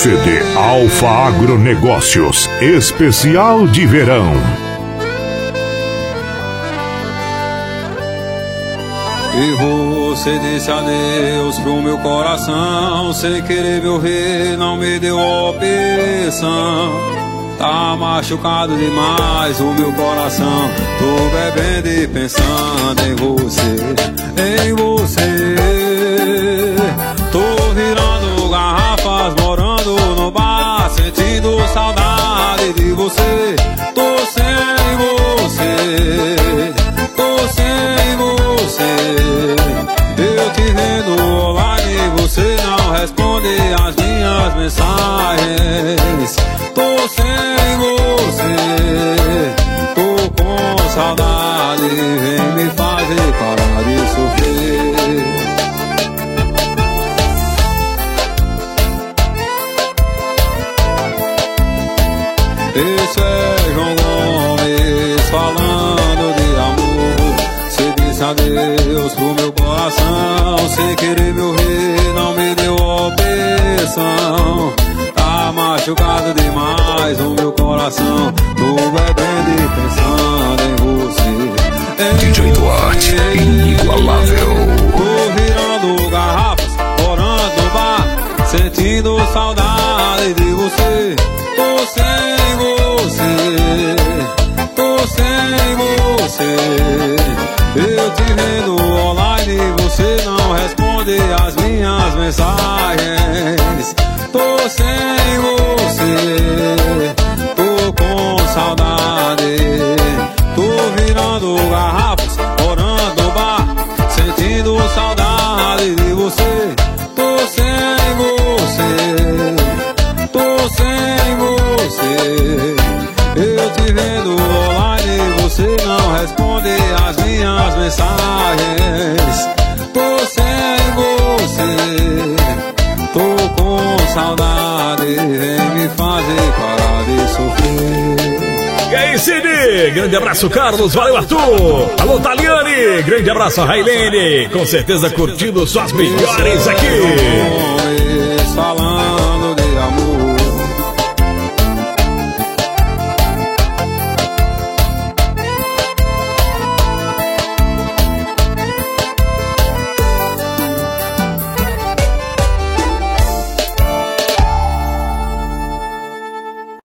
CD Alfa Agronegócios, especial de verão. E você disse adeus pro meu coração, sem querer me ouvir, não me deu opção. Tá machucado demais o meu coração, tô bebendo e pensando em você, em você. Tô virando garrafas, morando no bar, sentindo saudade de você. Tô sem você, tô sem você. Eu te vendo online, você não responde as minhas mensagens. Tô sem você, tô com saudade, vem me fazer parar de sofrer. Esse é João Gomes falando de amor. Cê disse adeus pro meu coração, sem querer me ouvir, não me deu opção. Tá machucado demais o meu coração, tô bebendo e pensando em você, em DJ Duarte, inigualável. Tô virando garrafas, morando no bar, sentindo saudade de você. Tô sem você, tô sem você. Eu te vendo online, você não responde as minhas mensagens. Tô sem você, tô com saudade. Tô virando garrafas, morando no bar, sentindo saudade de você. Tô sem você, tô sem você. Eu te vendo online, você não responde as minhas mensagens. Tô sem você, tô com saudade, vem me fazer parar de sofrer. E aí, Cid? Grande abraço, Carlos. Valeu, Arthur. Alô, Taliane. Grande abraço, Railene. Com certeza curtindo suas melhores aqui.